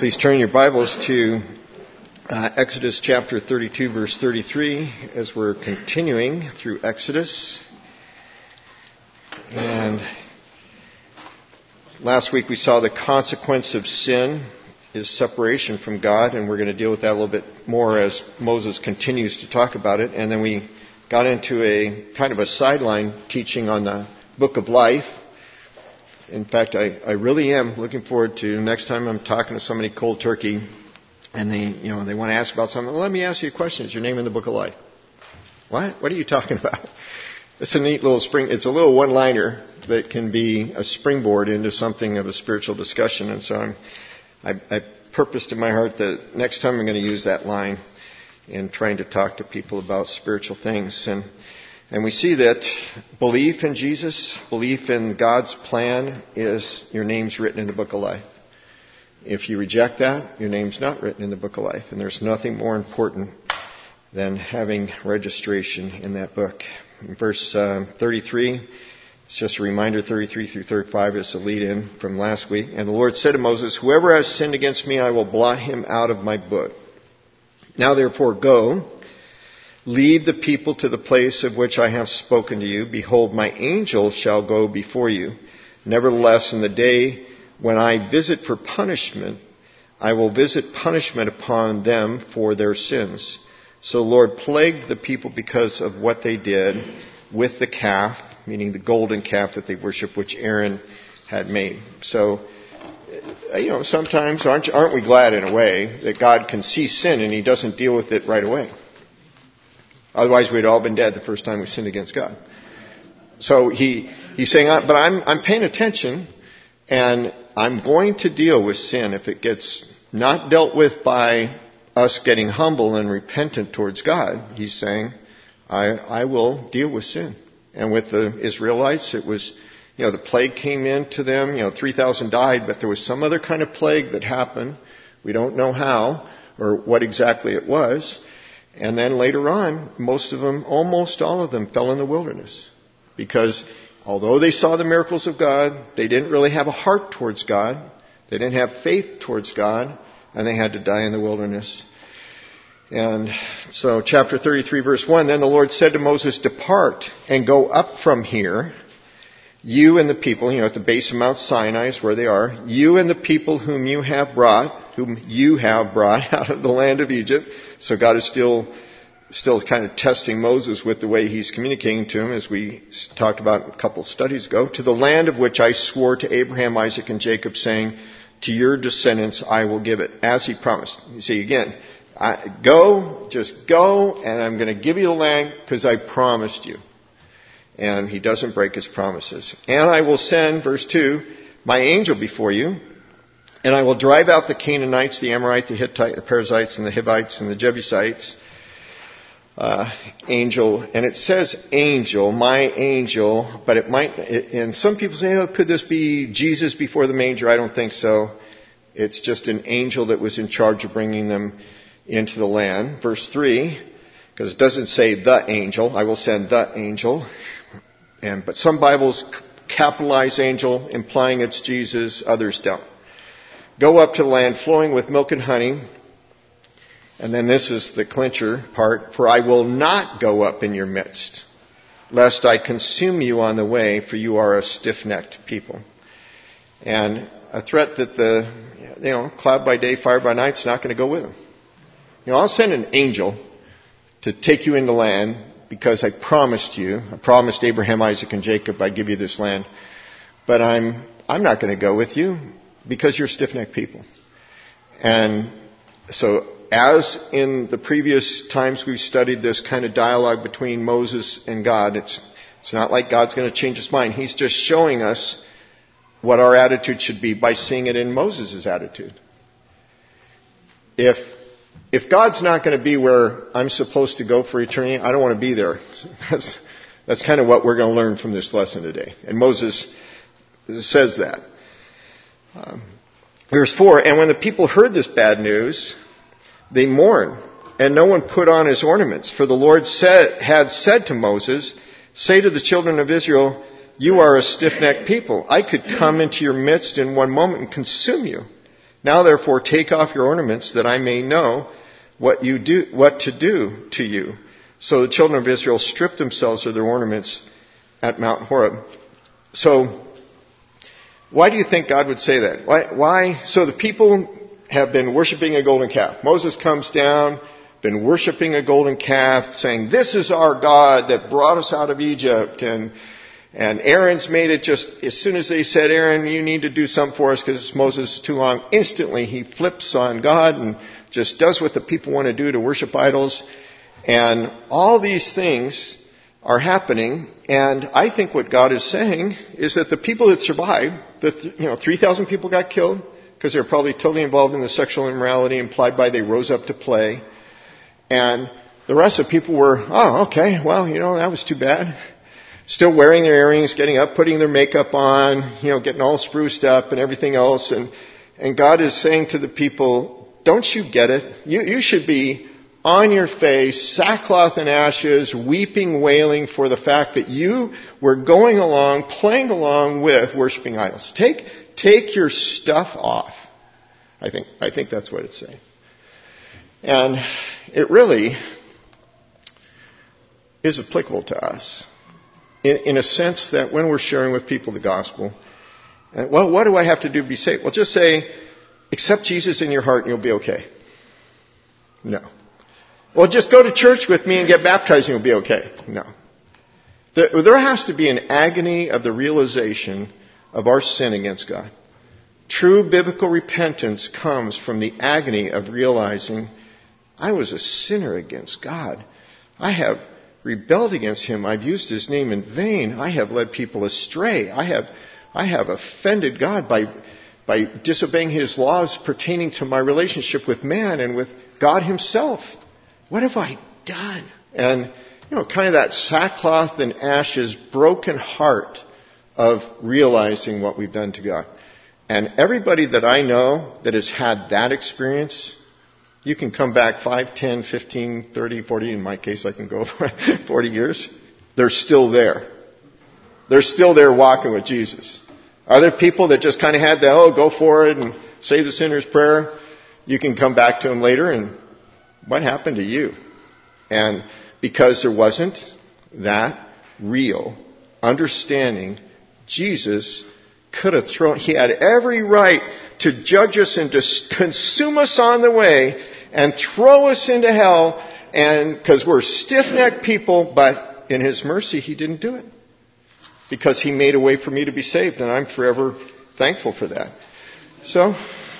Please turn your Bibles to Exodus chapter 32, verse 33, as we're continuing through Exodus. And last week we saw the consequence of sin is separation from God, and we're going to deal with that a little bit more as Moses continues to talk about it. And then we got into a kind of a sideline teaching on the book of life. In fact, I really am looking forward to next time I'm talking to somebody cold turkey and they want to ask about something. Well, let me ask you a question. Is your name in the book of life? What? What are you talking about? It's a neat little it's a little one-liner that can be a springboard into something of a spiritual discussion. And so I purposed in my heart that next time I'm going to use that line in trying to talk to people about spiritual things. And we see that belief in Jesus, belief in God's plan is your name's written in the book of life. If you reject that, your name's not written in the book of life. And there's nothing more important than having registration in that book. In verse 33, it's just a reminder, 33 through 35 is the lead-in from last week. And the Lord said to Moses, "Whoever has sinned against me, I will blot him out of my book. Now therefore go. Lead the people to the place of which I have spoken to you. Behold, my angel shall go before you. Nevertheless, in the day when I visit for punishment, I will visit punishment upon them for their sins." So the Lord plagued the people because of what they did with the calf, meaning the golden calf that they worship, which Aaron had made. So, sometimes aren't we glad in a way that God can see sin and He doesn't deal with it right away? Otherwise, we'd all been dead the first time we sinned against God. So he's saying, but I'm paying attention, and I'm going to deal with sin if it gets not dealt with by us getting humble and repentant towards God. He's saying, I will deal with sin. And with the Israelites, it was, the plague came into them. 3,000 died, but there was some other kind of plague that happened. We don't know how or what exactly it was. And then later on, almost all of them fell in the wilderness. Because although they saw the miracles of God, they didn't really have a heart towards God. They didn't have faith towards God. And they had to die in the wilderness. And so chapter 33 verse 1, then the Lord said to Moses, "Depart and go up from here, you and the people," at the base of Mount Sinai is where they are, "you and the people whom you have brought out of the land of Egypt." So God is still kind of testing Moses with the way He's communicating to him, as we talked about a couple studies ago. "To the land of which I swore to Abraham, Isaac, and Jacob, saying, to your descendants I will give it," as He promised. You see, again, just go, and I'm going to give you the land because I promised you. And He doesn't break His promises. "And I will send," verse 2, "my angel before you, and I will drive out the Canaanites, the Amorite, the Hittite, the Perizzites, and the Hivites, and the Jebusites." Angel, and it says angel, my angel, but it might, and some people say, could this be Jesus before the manger? I don't think so. It's just an angel that was in charge of bringing them into the land. Verse 3, because it doesn't say the angel, I will send the angel. But some Bibles capitalize angel, implying it's Jesus, others don't. "Go up to the land flowing with milk and honey." And then this is the clincher part. "For I will not go up in your midst, lest I consume you on the way, for you are a stiff-necked people." And a threat that the cloud by day, fire by night is not going to go with them. I'll send an angel to take you into land because I promised Abraham, Isaac, and Jacob I'd give you this land. But I'm not going to go with you because you're stiff-necked people. And so, as in the previous times we've studied this kind of dialogue between Moses and God, it's not like God's going to change His mind. He's just showing us what our attitude should be by seeing it in Moses' attitude. If God's not going to be where I'm supposed to go for eternity, I don't want to be there. That's kind of what we're going to learn from this lesson today. And Moses says that. Verse 4, "And when the people heard this bad news, they mourned, and no one put on his ornaments. For the Lord had said to Moses, 'Say to the children of Israel, you are a stiff-necked people. I could come into your midst in one moment and consume you. Now therefore take off your ornaments, that I may know what to do to you. So the children of Israel stripped themselves of their ornaments at Mount Horeb. So, why do you think God would say that? Why? So the people have been worshiping a golden calf. Moses comes down, been worshiping a golden calf, saying, this is our God that brought us out of Egypt. And Aaron's made it just, as soon as they said, Aaron, you need to do something for us because Moses is too long. Instantly he flips on God and just does what the people want to do to worship idols. And all these things are happening. And I think what God is saying is that the people that survived, 3,000 people got killed because they're probably totally involved in the sexual immorality implied by they rose up to play. And the rest of the people were, okay, well, that was too bad. Still wearing their earrings, getting up, putting their makeup on, getting all spruced up and everything else. And God is saying to the people, don't you get it? You should be on your face, sackcloth and ashes, weeping, wailing for the fact that you were going along, playing along with worshiping idols. Take your stuff off. I think that's what it's saying. And it really is applicable to us in a sense that when we're sharing with people the gospel, well, what do I have to do to be saved? Well, just say, accept Jesus in your heart and you'll be okay. No. Well, just go to church with me and get baptized and you'll be okay. No. There has to be an agony of the realization of our sin against God. True biblical repentance comes from the agony of realizing I was a sinner against God. I have rebelled against Him. I've used His name in vain. I have led people astray. I have offended God by disobeying His laws pertaining to my relationship with man and with God Himself. What have I done? And, kind of that sackcloth and ashes, broken heart of realizing what we've done to God. And everybody that I know that has had that experience, you can come back 5, 10, 15, 30, 40, in my case I can go for 40 years. They're still there. They're still there walking with Jesus. Are there people that just kind of had that, go for it and say the sinner's prayer? You can come back to them later and what happened to you? And because there wasn't that real understanding, Jesus could have he had every right to judge us and to consume us on the way and throw us into hell, and because we're stiff-necked people, but in His mercy He didn't do it. Because He made a way for me to be saved, and I'm forever thankful for that. So,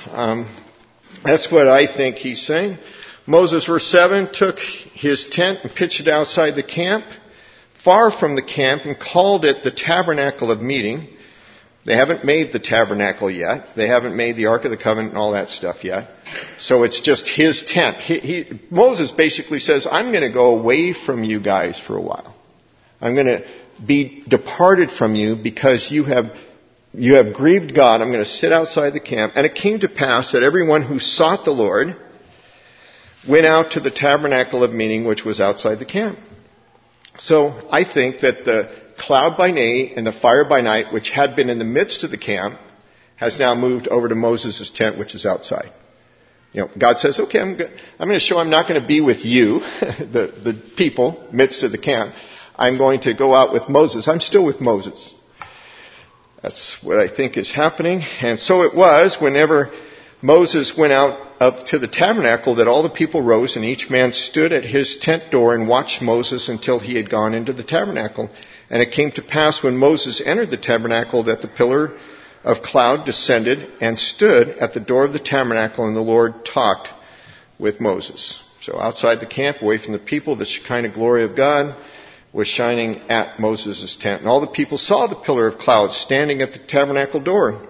that's what I think He's saying. Moses, verse 7, took his tent and pitched it outside the camp, far from the camp, and called it the tabernacle of meeting. They haven't made the tabernacle yet. They haven't made the Ark of the Covenant and all that stuff yet. So it's just his tent. Moses basically says, I'm going to go away from you guys for a while. I'm going to be departed from you because you have grieved God. I'm going to sit outside the camp. And it came to pass that everyone who sought the Lord went out to the tabernacle of meeting, which was outside the camp. So I think that the cloud by day and the fire by night, which had been in the midst of the camp, has now moved over to Moses' tent, which is outside. God says, okay, I'm going to show I'm not going to be with you, the people, midst of the camp. I'm going to go out with Moses. I'm still with Moses. That's what I think is happening. And so it was, whenever Moses went out up to the tabernacle, that all the people rose, and each man stood at his tent door and watched Moses until he had gone into the tabernacle. And it came to pass when Moses entered the tabernacle that the pillar of cloud descended and stood at the door of the tabernacle, and the Lord talked with Moses. So outside the camp, away from the people, the Shekinah glory of God was shining at Moses' tent. And all the people saw the pillar of cloud standing at the tabernacle door.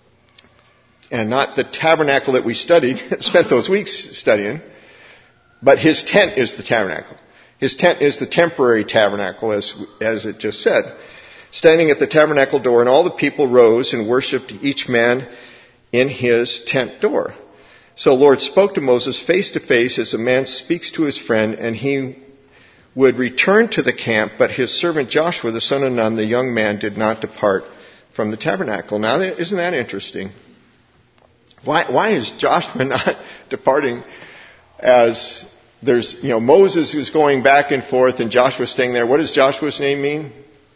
And not the tabernacle that we studied, spent those weeks studying, but his tent is the tabernacle. His tent is the temporary tabernacle, as it just said. Standing at the tabernacle door, and all the people rose and worshipped each man in his tent door. So the Lord spoke to Moses face to face as a man speaks to his friend, and he would return to the camp, but his servant Joshua, the son of Nun, the young man, did not depart from the tabernacle. Now, isn't that interesting? Why is Joshua not departing as there's, Moses is going back and forth and Joshua staying there? What does Joshua's name mean?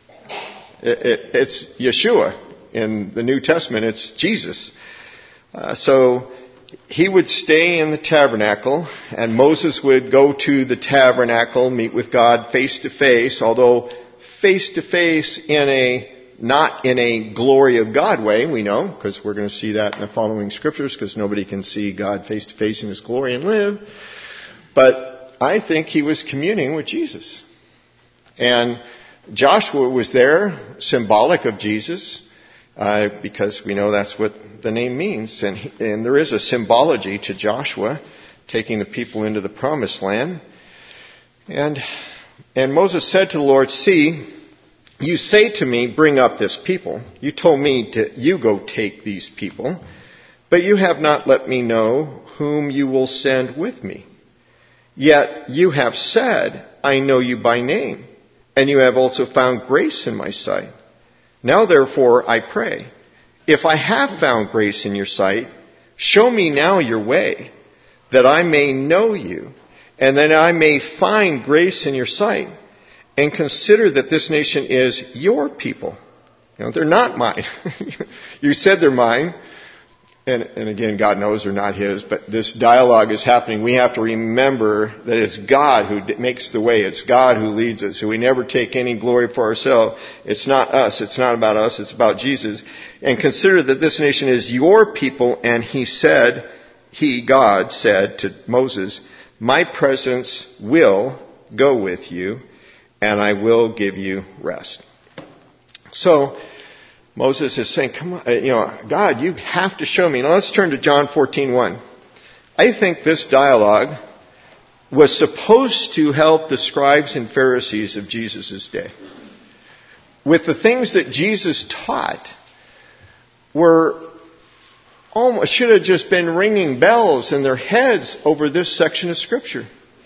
It's Yeshua. In the New Testament, it's Jesus. So he would stay in the tabernacle, and Moses would go to the tabernacle, meet with God face to face, although face to face not in a glory of God way, we know, because we're going to see that in the following scriptures, because nobody can see God face to face in His glory and live. But I think he was communing with Jesus. And Joshua was there, symbolic of Jesus, because we know that's what the name means. And there is a symbology to Joshua taking the people into the promised land. And Moses said to the Lord, "See, you say to me, bring up this people. You told me you go take these people, but you have not let me know whom you will send with me. Yet you have said, I know you by name, and you have also found grace in my sight. Now therefore I pray, if I have found grace in your sight, show me now your way, that I may know you, and that I may find grace in your sight, and consider that this nation is your people." They're not mine. You said they're mine. And again, God knows they're not His, but this dialogue is happening. We have to remember that it's God who makes the way. It's God who leads us. So we never take any glory for ourselves. It's not us. It's not about us. It's about Jesus. And consider that this nation is your people. And God said to Moses, "My presence will go with you, and I will give you rest." So Moses is saying, come on, God, you have to show me. Now let's turn to John 14:1. I think this dialogue was supposed to help the scribes and Pharisees of Jesus' day. With the things that Jesus taught should have just been ringing bells in their heads over this section of Scripture.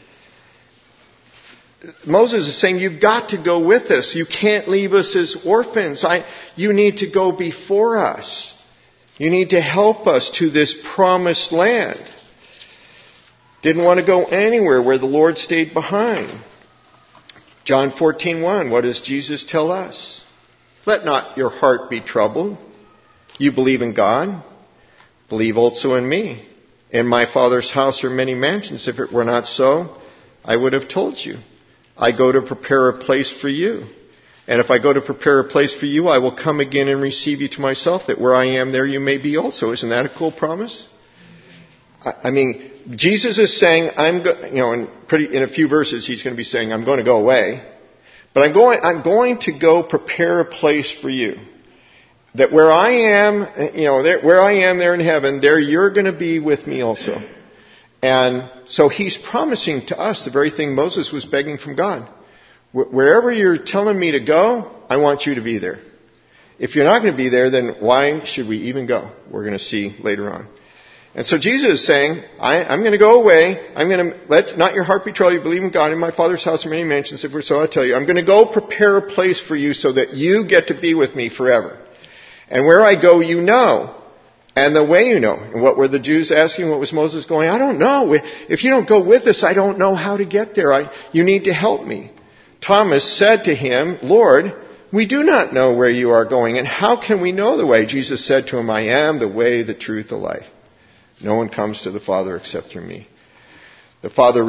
Moses is saying, you've got to go with us. You can't leave us as orphans. You need to go before us. You need to help us to this promised land. Didn't want to go anywhere where the Lord stayed behind. John 14:1, what does Jesus tell us? Let not your heart be troubled. You believe in God. Believe also in me. In my Father's house are many mansions. If it were not so, I would have told you. I go to prepare a place for you. And if I go to prepare a place for you, I will come again and receive you to myself, that where I am, there you may be also. Isn't that a cool promise? I mean, Jesus is saying, in a few verses, he's going to be saying, I'm going to go away. But I'm going to go prepare a place for you. That where I am, where I am there in heaven, there you're going to be with me also. And so he's promising to us the very thing Moses was begging from God. Wherever you're telling me to go, I want you to be there. If you're not going to be there, then why should we even go? We're going to see later on. And so Jesus is saying, I'm going to go away. I'm going to let not your heart be troubled. You believe in God. In my Father's house are many mansions. If we're so, I tell you, I'm going to go prepare a place for you so that you get to be with me forever. And where I go, you know. And the way you know. And what were the Jews asking? What was Moses going? I don't know. If you don't go with us, I don't know how to get there. You need to help me. Thomas said to him, Lord, we do not know where you are going, and how can we know the way? Jesus said to him, I am the way, the truth, the life. No one comes to the Father except through me. The Father,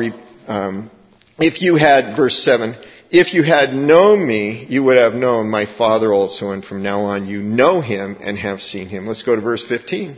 verse 7, if you had known me, you would have known my Father also, and from now on you know him and have seen him. Let's go to verse 15.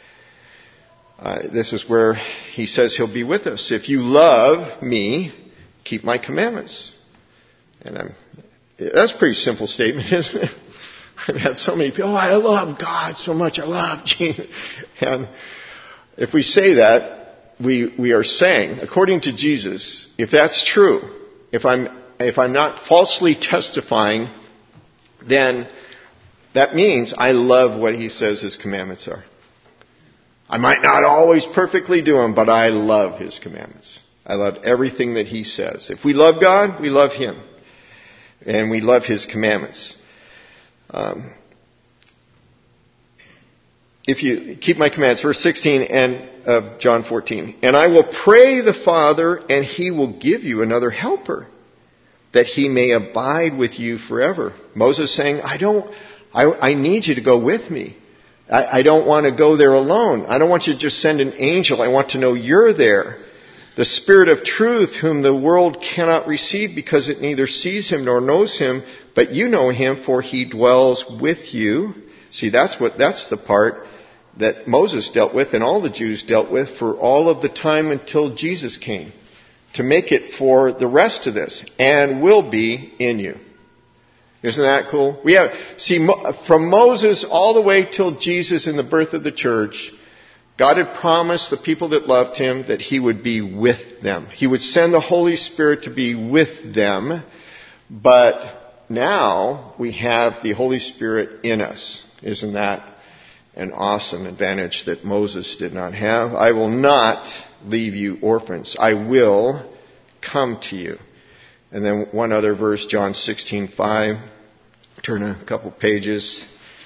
This is where he says he'll be with us. If you love me, keep my commandments. And that's a pretty simple statement, isn't it? I've had so many people, I love God so much, I love Jesus. And if we say that, we are saying, according to Jesus, if that's true, if I'm not falsely testifying, then that means I love what he says his commandments are. I might not always perfectly do them, but I love his commandments. I love everything that he says. If we love God, we love him. And we love his commandments. if you keep my commands, verse 16 and of John 14, and I will pray the Father, and he will give you another helper, that he may abide with you forever. Moses saying, I need you to go with me. I don't want to go there alone. I don't want you to just send an angel. I want to know you're there. The Spirit of truth, whom the world cannot receive because it neither sees him nor knows him, but you know him, for he dwells with you. See, that's the part that Moses dealt with and all the Jews dealt with for all of the time until Jesus came, to make it for the rest of this, and will be in you. Isn't that cool? From Moses all the way till Jesus and the birth of the church, God had promised the people that loved him that he would be with them. He would send the Holy Spirit to be with them. But now we have the Holy Spirit in us. Isn't that an awesome advantage that Moses did not have? I will not leave you orphans. I will come to you. And then one other verse, John 16:5. Turn a couple pages.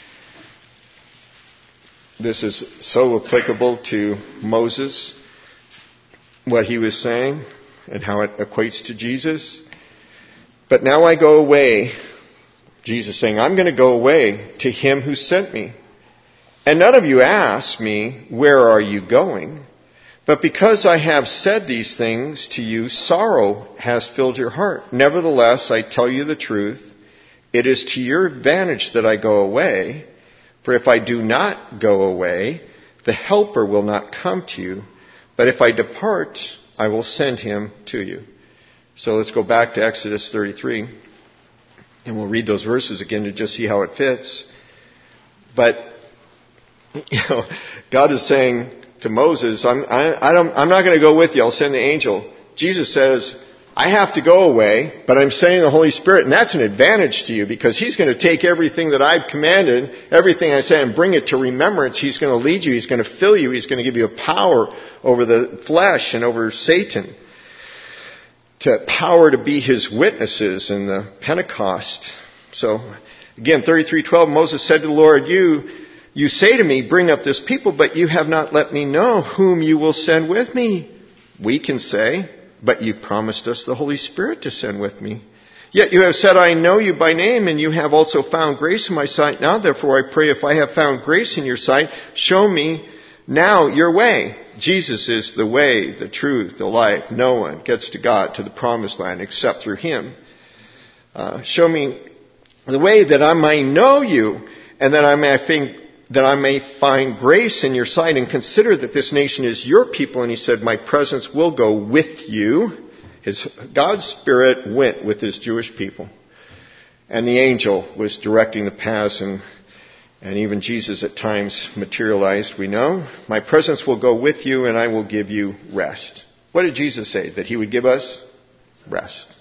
This is so applicable to Moses, what he was saying and how it equates to Jesus. But now I go away, Jesus saying, I'm going to go away to him who sent me. And none of you ask me, where are you going? But because I have said these things to you, sorrow has filled your heart. Nevertheless, I tell you the truth. It is to your advantage that I go away. For if I do not go away, the Helper will not come to you. But if I depart, I will send him to you. So let's go back to Exodus 33. And we'll read those verses again to just see how it fits. But, God is saying to Moses, I'm not going to go with you. I'll send the angel. Jesus says, I have to go away, but I'm sending the Holy Spirit, and that's an advantage to you because he's going to take everything that I've commanded, everything I say, and bring it to remembrance. He's going to lead you. He's going to fill you. He's going to give you a power over the flesh and over Satan, power to be his witnesses in the Pentecost. So, again, 33:12, Moses said to the Lord, You say to me, bring up this people, but you have not let me know whom you will send with me. We can say, but you promised us the Holy Spirit to send with me. Yet you have said, I know you by name, and you have also found grace in my sight. Now, therefore, I pray, if I have found grace in your sight, show me now your way. Jesus is the way, the truth, the life. No one gets to God, to the promised land, except through him. Show me the way that I may know you, and that I may find grace in your sight, and consider that this nation is your people. And he said, my presence will go with you. God's Spirit went with his Jewish people. And the angel was directing the paths, and even Jesus at times materialized, we know. My presence will go with you, and I will give you rest. What did Jesus say? That he would give us rest.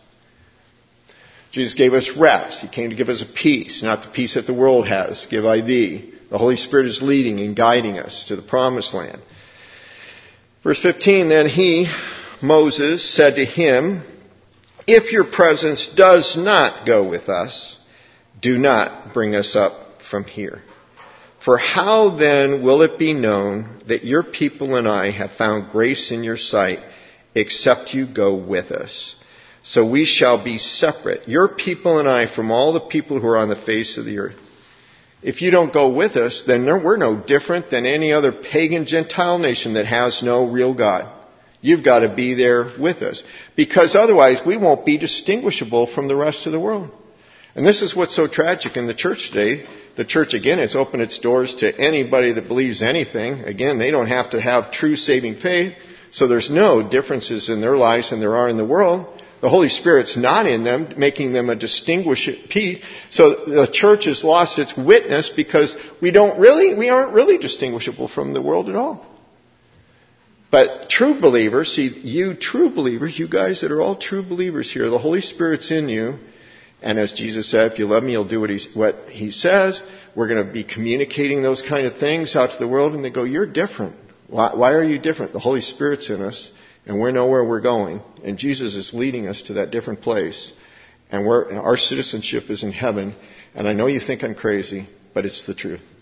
Jesus gave us rest. He came to give us a peace, not the peace that the world has. Give I thee. The Holy Spirit is leading and guiding us to the promised land. Verse 15, then he, Moses, said to him, if your presence does not go with us, do not bring us up from here. For how then will it be known that your people and I have found grace in your sight, except you go with us? So we shall be separate, your people and I, from all the people who are on the face of the earth. If you don't go with us, then we're no different than any other pagan Gentile nation that has no real God. You've got to be there with us. Because otherwise we won't be distinguishable from the rest of the world. And this is what's so tragic in the church today. The church, again, has opened its doors to anybody that believes anything. Again, they don't have to have true saving faith. So there's no differences in their lives than there are in the world. The Holy Spirit's not in them, making them a distinguished piece. So the church has lost its witness because we aren't really distinguishable from the world at all. But true believers, see, you true believers, you guys that are all true believers here, the Holy Spirit's in you. And as Jesus said, if you love me, you'll do what he says. We're going to be communicating those kind of things out to the world. And they go, you're different. Why are you different? The Holy Spirit's in us. And we know where we're going. And Jesus is leading us to that different place. And our citizenship is in heaven. And I know you think I'm crazy, but it's the truth.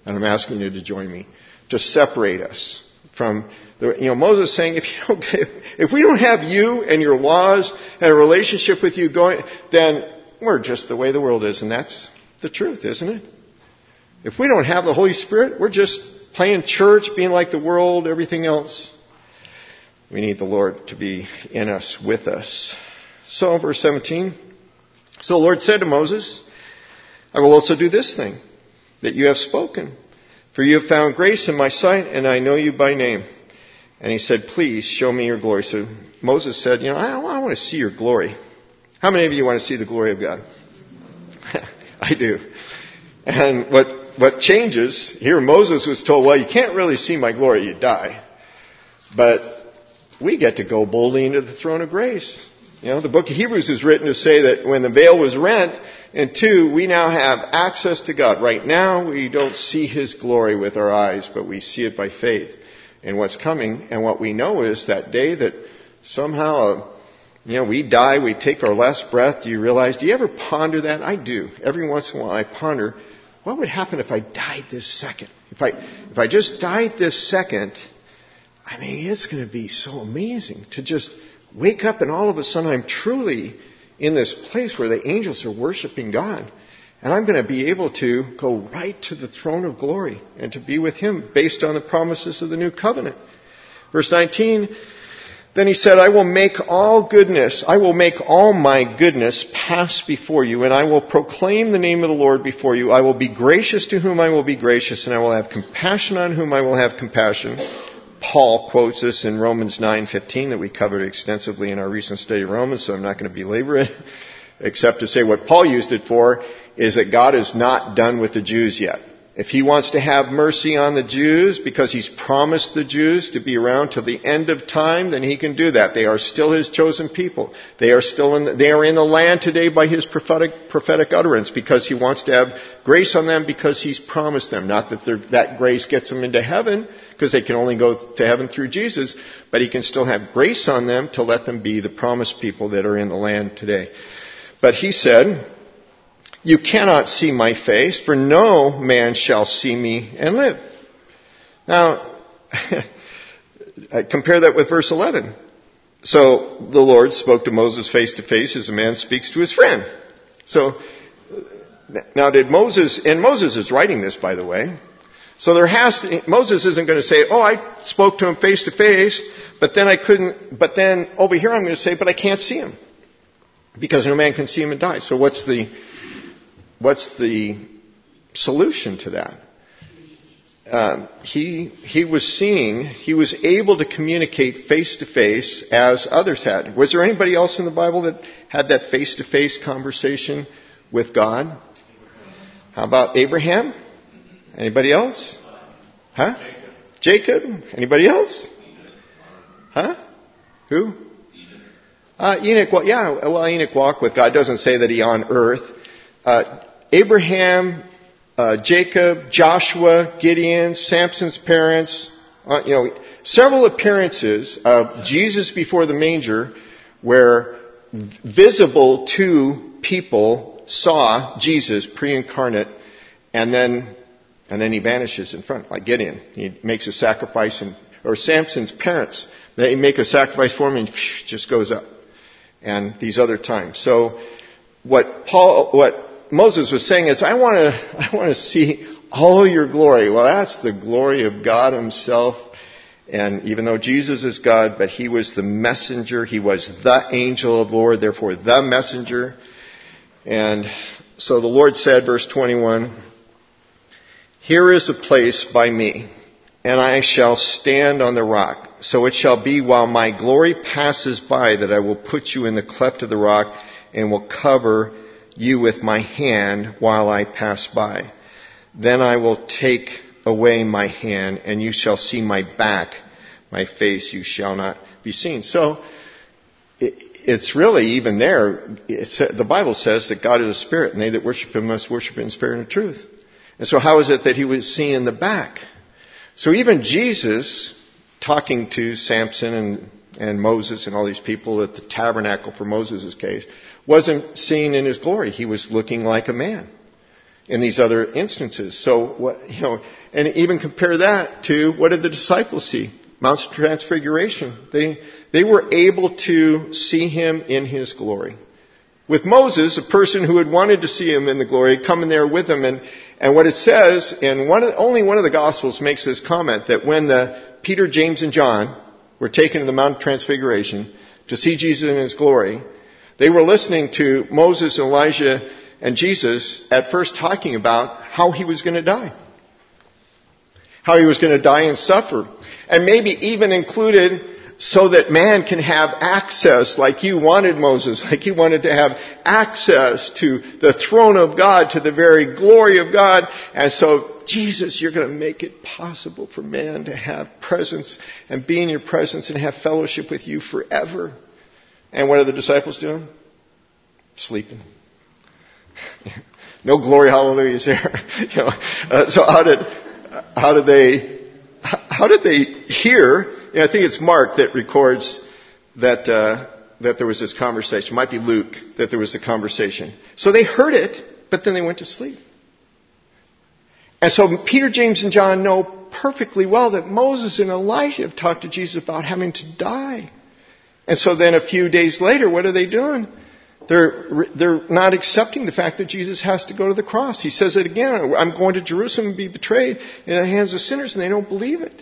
And I'm asking you to join me to separate us from Moses is saying, if we don't have you and your laws and a relationship with you going, then we're just the way the world is. And that's the truth, isn't it? If we don't have the Holy Spirit, we're just playing church, being like the world, everything else. We need the Lord to be in us, with us. So, verse 17. So the Lord said to Moses, I will also do this thing that you have spoken. For you have found grace in my sight, and I know you by name. And he said, please show me your glory. So Moses said, I want to see your glory. How many of you want to see the glory of God? I do. And what changes, here Moses was told, well, you can't really see my glory, you die. But we get to go boldly into the throne of grace. The book of Hebrews is written to say that when the veil was rent, and 2, we now have access to God. Right now, we don't see His glory with our eyes, but we see it by faith in what's coming. And what we know is that day that somehow, we die, we take our last breath. Do you ever ponder that? I do. Every once in a while I ponder, what would happen if I died this second? If I just died this second, it's going to be so amazing to just wake up and all of a sudden I'm truly in this place where the angels are worshiping God. And I'm going to be able to go right to the throne of glory and to be with Him based on the promises of the new covenant. Verse 19, then he said, I will make all my goodness pass before you, and I will proclaim the name of the Lord before you. I will be gracious to whom I will be gracious, and I will have compassion on whom I will have compassion. Paul quotes this in Romans 9:15 that we covered extensively in our recent study of Romans, so I'm not going to belabor it, except to say what Paul used it for is that God is not done with the Jews yet. If He wants to have mercy on the Jews because He's promised the Jews to be around till the end of time, then He can do that. They are still His chosen people. They are in the land today by His prophetic utterance because He wants to have grace on them because He's promised them. Not that that grace gets them into heaven, because they can only go to heaven through Jesus, but He can still have grace on them to let them be the promised people that are in the land today. But He said, you cannot see my face, for no man shall see me and live. Now, I compare that with verse 11. So the Lord spoke to Moses face to face as a man speaks to his friend. So, now Moses is writing this, by the way. So Moses isn't going to say, I spoke to him face to face, but then over here I'm going to say, but I can't see him. Because no man can see him and die. So what's the solution to that? He was able to communicate face to face as others had. Was there anybody else in the Bible that had that face to face conversation with God? How about Abraham? Anybody else? Huh? Jacob? Anybody else? Huh? Who? Enoch. Enoch walked with God. It doesn't say that he on earth. Abraham, Jacob, Joshua, Gideon, Samson's parents, several appearances of Jesus before the manger where visible to people saw Jesus pre-incarnate, and then he vanishes in front, like Gideon. He makes a sacrifice, or Samson's parents, they make a sacrifice for him and just goes up. And these other times. So what Moses was saying is, I want to see all your glory. Well, that's the glory of God Himself. And even though Jesus is God, but He was the messenger. He was the angel of the Lord, therefore the messenger. And so the Lord said, verse 21, here is a place by me, and I shall stand on the rock. So it shall be while my glory passes by that I will put you in the cleft of the rock and will cover you with my hand while I pass by. Then I will take away my hand and you shall see my back. My face you shall not be seen. So it's really even there. The Bible says that God is a spirit and they that worship Him must worship in spirit and truth. And so how is it that He was seeing the back? So even Jesus, talking to Samson and Moses and all these people at the tabernacle for Moses' case, wasn't seen in His glory. He was looking like a man. in these other instances. So what, and even compare that to what did the disciples see? Mount Transfiguration. They were able to see him in his glory. With Moses, a person who had wanted to see him in the glory, coming there with him, and what it says, and only one of the Gospels makes this comment, that when Peter, James, and John were taken to the Mount Transfiguration to see Jesus in his glory, they were listening to Moses and Elijah and Jesus at first talking about how he was going to die. How he was going to die and suffer. And maybe even included so that man can have access, like you wanted, Moses, like you wanted to have access to the throne of God, to the very glory of God. And so, Jesus, you're going to make it possible for man to have presence and be in your presence and have fellowship with you forever. And what are the disciples doing? Sleeping. No glory, hallelujahs there. So how did they hear? I think it's Mark that records that there was this conversation. It might be Luke that there was a conversation. So they heard it, but then they went to sleep. And so Peter, James, and John know perfectly well that Moses and Elijah have talked to Jesus about having to die. And so then a few days later, what are they doing? They're not accepting the fact that Jesus has to go to the cross. He says it again, I'm going to Jerusalem and be betrayed in the hands of sinners, and they don't believe it.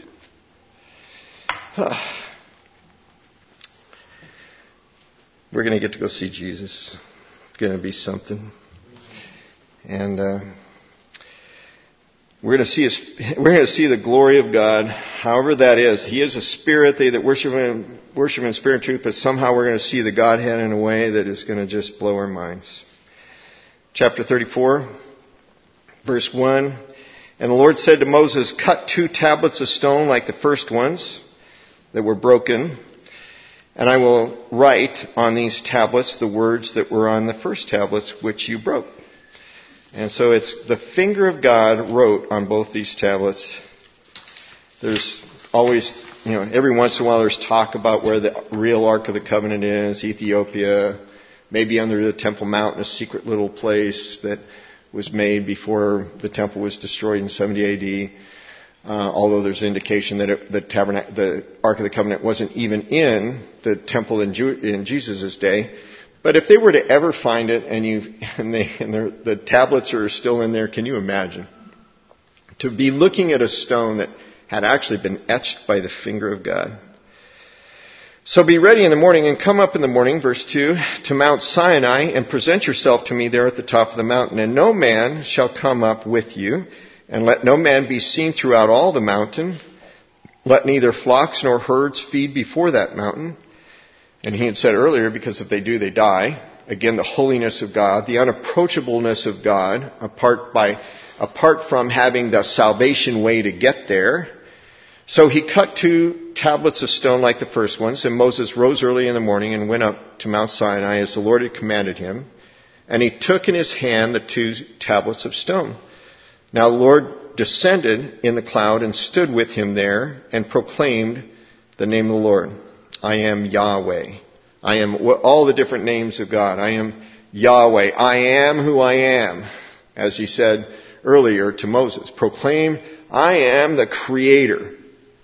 We're going to get to go see Jesus. It's going to be something. And we're going to see the glory of God, however that is. He is a spirit. They that worship him in spirit and truth, but somehow we're going to see the Godhead in a way that is going to just blow our minds. Chapter 34, verse 1. And the Lord said to Moses, cut 2 tablets of stone like the first ones that were broken, and I will write on these tablets the words that were on the first tablets which you broke. And so it's the finger of God wrote on both these tablets. There's always, every once in a while there's talk about where the real Ark of the Covenant is, Ethiopia, maybe under the Temple Mount, a secret little place that was made before the temple was destroyed in 70 AD. Although there's indication that the Ark of the Covenant wasn't even in the temple in Jesus' day. But if they were to ever find it and the tablets are still in there, can you imagine? To be looking at a stone that had actually been etched by the finger of God. So be ready in the morning and come up in the morning, verse 2, to Mount Sinai and present yourself to me there at the top of the mountain. And no man shall come up with you. And let no man be seen throughout all the mountain. Let neither flocks nor herds feed before that mountain. And he had said earlier, because if they do, they die. Again, the holiness of God, the unapproachableness of God, apart from having the salvation way to get there. So he cut 2 tablets of stone like the first ones. And Moses rose early in the morning and went up to Mount Sinai as the Lord had commanded him. And he took in his hand the 2 tablets of stone. Now the Lord descended in the cloud and stood with him there and proclaimed the name of the Lord. I am Yahweh. I am all the different names of God. I am Yahweh. I am who I am. As he said earlier to Moses. Proclaim, I am the Creator.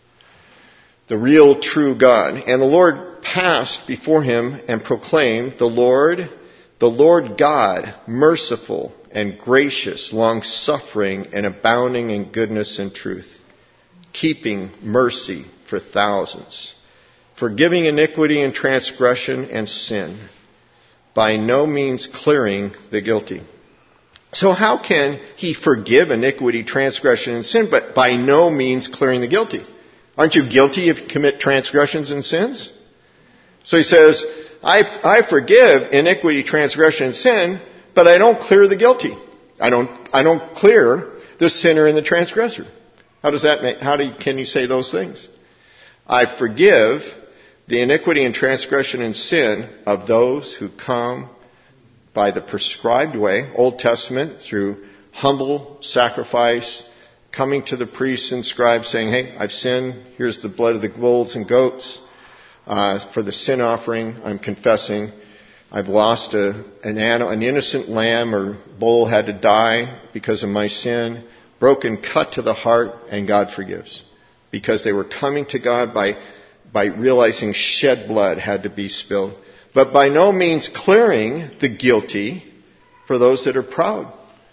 The real true God. And the Lord passed before him and proclaimed, the Lord God, merciful and gracious, long-suffering, and abounding in goodness and truth, keeping mercy for thousands, forgiving iniquity and transgression and sin, by no means clearing the guilty. So how can he forgive iniquity, transgression, and sin, but by no means clearing the guilty? Aren't you guilty if you commit transgressions and sins? So he says, I forgive iniquity, transgression, and sin, but I don't clear the guilty. I don't clear the sinner and the transgressor. Can you say those things? I forgive the iniquity and transgression and sin of those who come by the prescribed way, Old Testament, through humble sacrifice, coming to the priests and scribes saying, hey, I've sinned. Here's the blood of the bulls and goats for the sin offering. I'm confessing. I've lost an innocent lamb or bull had to die because of my sin. Broken, cut to the heart, and God forgives. Because they were coming to God by realizing shed blood had to be spilled. But by no means clearing the guilty for those that are proud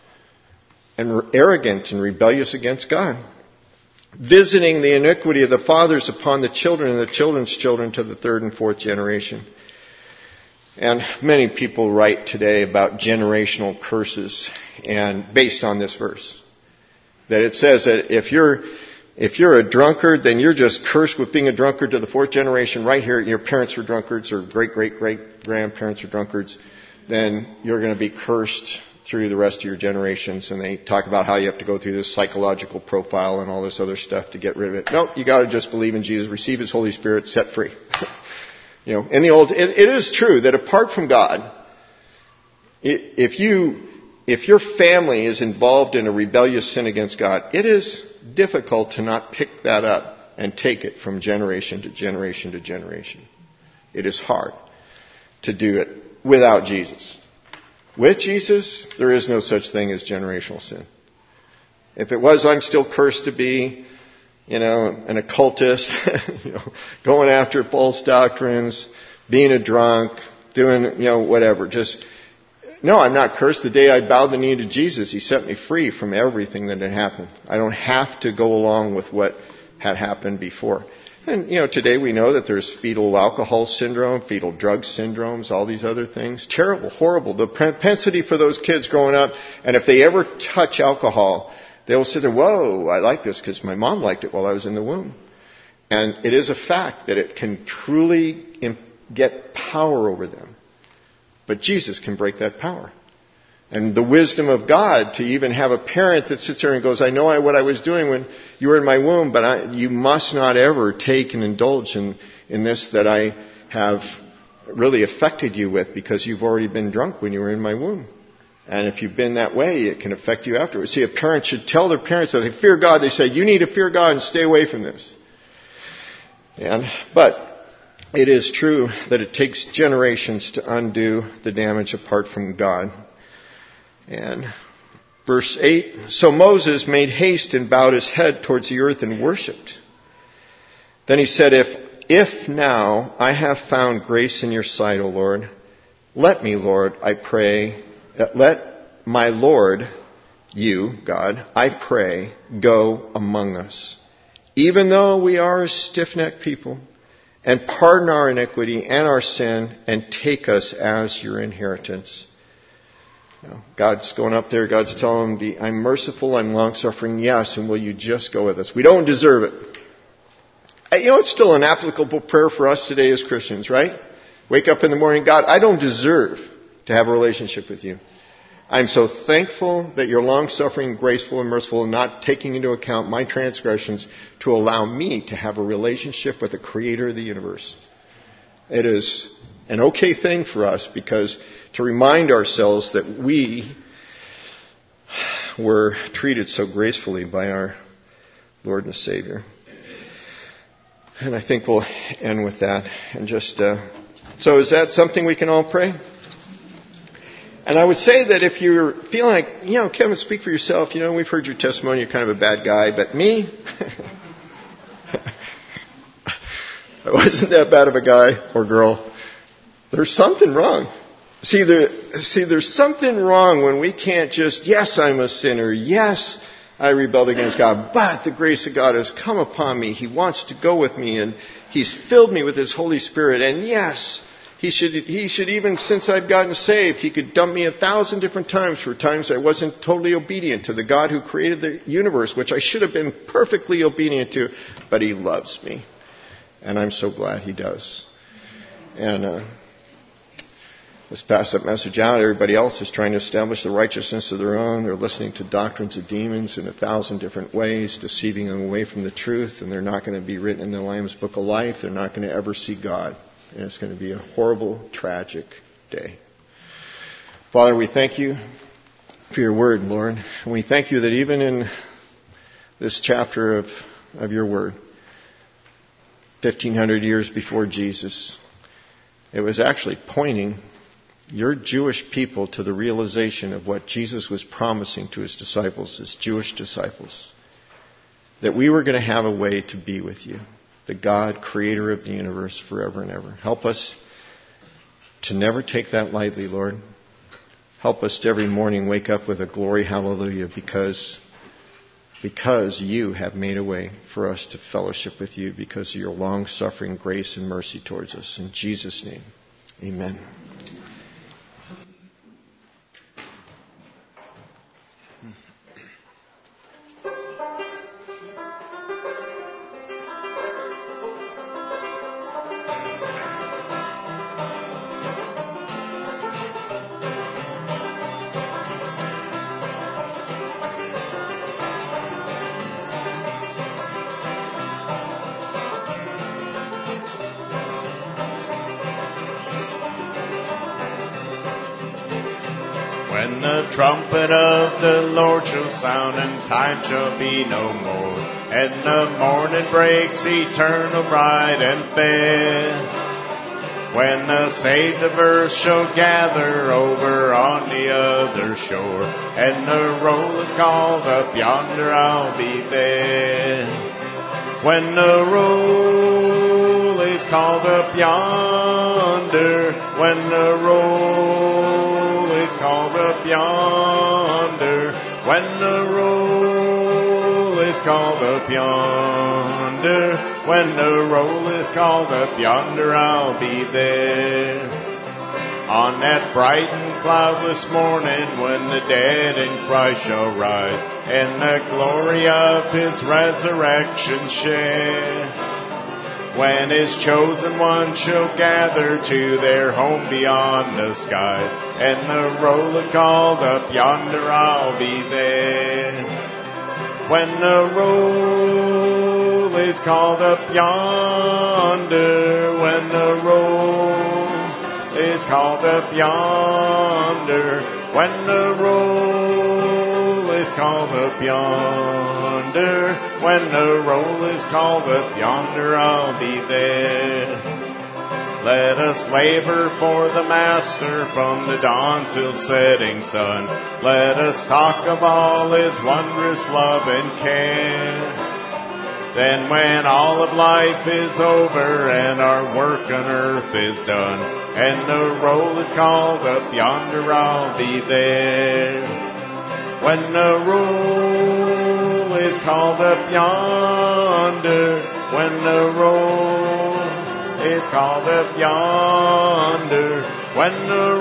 and arrogant and rebellious against God. Visiting the iniquity of the fathers upon the children and the children's children to the third and fourth generation. And many people write today about generational curses, and based on this verse. That it says that if you're a drunkard, then you're just cursed with being a drunkard to the fourth generation right here. Your parents were drunkards or great-great-great-grandparents were drunkards. Then you're going to be cursed through the rest of your generations. And they talk about how you have to go through this psychological profile and all this other stuff to get rid of it. No, you got to just believe in Jesus, receive His Holy Spirit, set free. In the old, it is true that apart from God, if your family is involved in a rebellious sin against God, it is difficult to not pick that up and take it from generation to generation to generation. It is hard to do it without Jesus. With Jesus, there is no such thing as generational sin. If it was, I'm still cursed to be, an occultist, going after false doctrines, being a drunk, doing, whatever. No, I'm not cursed. The day I bowed the knee to Jesus, He set me free from everything that had happened. I don't have to go along with what had happened before. And, today we know that there's fetal alcohol syndrome, fetal drug syndromes, all these other things. Terrible, horrible. The propensity for those kids growing up, and if they ever touch alcohol, they'll sit there, whoa, I like this because my mom liked it while I was in the womb. And it is a fact that it can truly get power over them. But Jesus can break that power. And the wisdom of God to even have a parent that sits there and goes, I know what I was doing when you were in my womb, but you must not ever take and indulge in this that I have really affected you with because you've already been drunk when you were in my womb. And if you've been that way, it can affect you afterwards. See, a parent should tell their parents that they fear God. They say, you need to fear God and stay away from this. But it is true that it takes generations to undo the damage apart from God. And verse 8, so Moses made haste and bowed his head towards the earth and worshipped. Then he said, if now I have found grace in your sight, O Lord, let me, Lord, I pray, let my Lord, you, God, I pray, go among us, even though we are a stiff-necked people, and pardon our iniquity and our sin, and take us as your inheritance. God's going up there, God's telling him, I'm merciful, I'm long-suffering, yes, and will you just go with us? We don't deserve it. It's still an applicable prayer for us today as Christians, right? Wake up in the morning, God, I don't deserve to have a relationship with you. I'm so thankful that you're long-suffering, graceful, and merciful, and not taking into account my transgressions to allow me to have a relationship with the Creator of the universe. It is an okay thing for us because to remind ourselves that we were treated so gracefully by our Lord and Savior. And I think we'll end with that. And so is that something we can all pray? And I would say that if you're feeling like, Kevin, speak for yourself. We've heard your testimony. You're kind of a bad guy. But me, I wasn't that bad of a guy or girl. There's something wrong. See, there's something wrong when we can't just, yes, I'm a sinner. Yes, I rebelled against God. But the grace of God has come upon me. He wants to go with me. And He's filled me with His Holy Spirit. And yes, He should even, since I've gotten saved, He could dump me 1,000 different times for times I wasn't totally obedient to the God who created the universe, which I should have been perfectly obedient to. But He loves me. And I'm so glad He does. And let's pass that message out. Everybody else is trying to establish the righteousness of their own. They're listening to doctrines of demons in 1,000 different ways, deceiving them away from the truth. And they're not going to be written in the Lamb's Book of Life. They're not going to ever see God. And it's going to be a horrible, tragic day. Father, we thank You for Your word, Lord. And we thank You that even in this chapter of Your word, 1,500 years before Jesus, it was actually pointing your Jewish people to the realization of what Jesus was promising to his disciples, his Jewish disciples. That we were going to have a way to be with you, the God, creator of the universe, forever and ever. Help us to never take that lightly, Lord. Help us to every morning wake up with a glory hallelujah because you have made a way for us to fellowship with you because of your long-suffering grace and mercy towards us. In Jesus' name, amen. When the trumpet of the Lord shall sound, and time shall be no more, and the morning breaks eternal, bright and fair. When the saved of earth shall gather over on the other shore, and the roll is called up yonder, I'll be there. When the roll is called up yonder, when the roll is called up yonder, when the roll is called up yonder, when the roll is called up yonder, I'll be there. On that bright and cloudless morning, when the dead in Christ shall rise, and the glory of his resurrection share. When his chosen ones shall gather to their home beyond the skies, and the roll is called up yonder, I'll be there. When the roll is called up yonder, when the roll is called up yonder, when the roll is called up yonder, when the roll is called up yonder, I'll be there. Let us labor for the Master from the dawn till setting sun. Let us talk of all his wondrous love and care. Then when all of life is over and our work on earth is done, and the roll is called up yonder, I'll be there. When the roll is called up yonder, when the roll is called up yonder, when the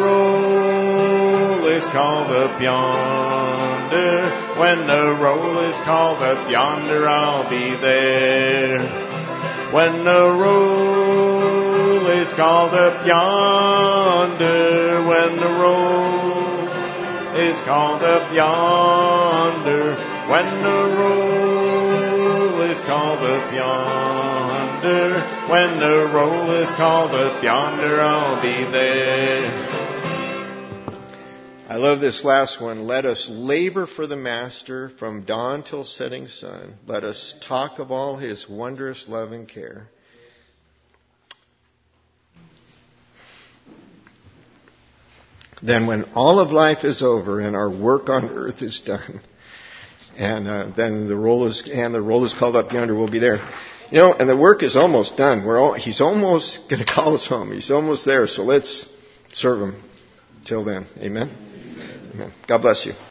roll is called up yonder, when the roll is called up yonder, I'll be there. When the roll is called up yonder, when the roll is called up yonder, when the roll is called up yonder, when the roll is called up yonder, I'll be there. I love this last one. Let us labor for the Master from dawn till setting sun. Let us talk of all his wondrous love and care. Then when all of life is over and our work on earth is done, and then the roll is called up yonder, we'll be there. You know, and the work is almost done. He's almost going to call us home. He's almost there. So let's serve him till then. Amen. Amen. God bless you.